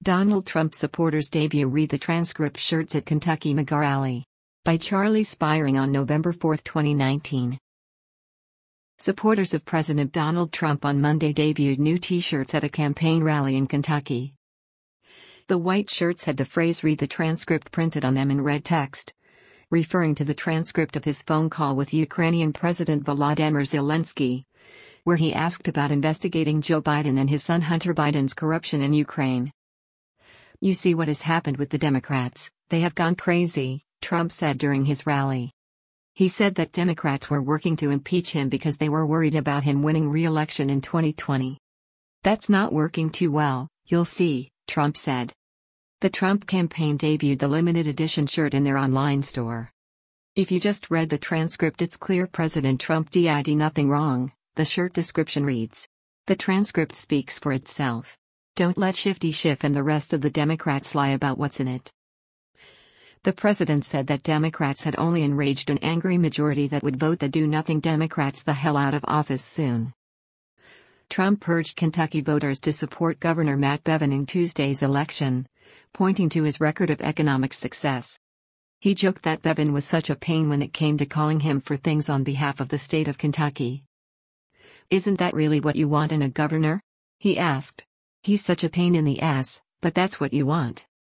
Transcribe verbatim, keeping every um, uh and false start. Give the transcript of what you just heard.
Donald Trump supporters debut Read the Transcript shirts at Kentucky MAGA rally. By Charlie Spiring on November fourth, twenty nineteen. Supporters of President Donald Trump on Monday debuted new t-shirts at a campaign rally in Kentucky. The white shirts had the phrase "Read the Transcript" printed on them in red text, referring to the transcript of his phone call with Ukrainian President Volodymyr Zelensky, where he asked about investigating Joe Biden and his son Hunter Biden's corruption in Ukraine. "You see what has happened with the Democrats, they have gone crazy," Trump said during his rally. He said that Democrats were working to impeach him because they were worried about him winning re-election in twenty twenty. "That's not working too well, you'll see," Trump said. The Trump campaign debuted the limited edition shirt in their online store. "If you just read the transcript, it's clear President Trump did nothing wrong," the shirt description reads. "The transcript speaks for itself. Don't let Shifty Schiff and the rest of the Democrats lie about what's in it." The president said that Democrats had only enraged an angry majority that would vote the do-nothing Democrats the hell out of office soon. Trump urged Kentucky voters to support Governor Matt Bevin in Tuesday's election, pointing to his record of economic success. He joked that Bevin was such a pain when it came to calling him for things on behalf of the state of Kentucky. "Isn't that really what you want in a governor?" he asked. "He's such a pain in the ass, but that's what you want."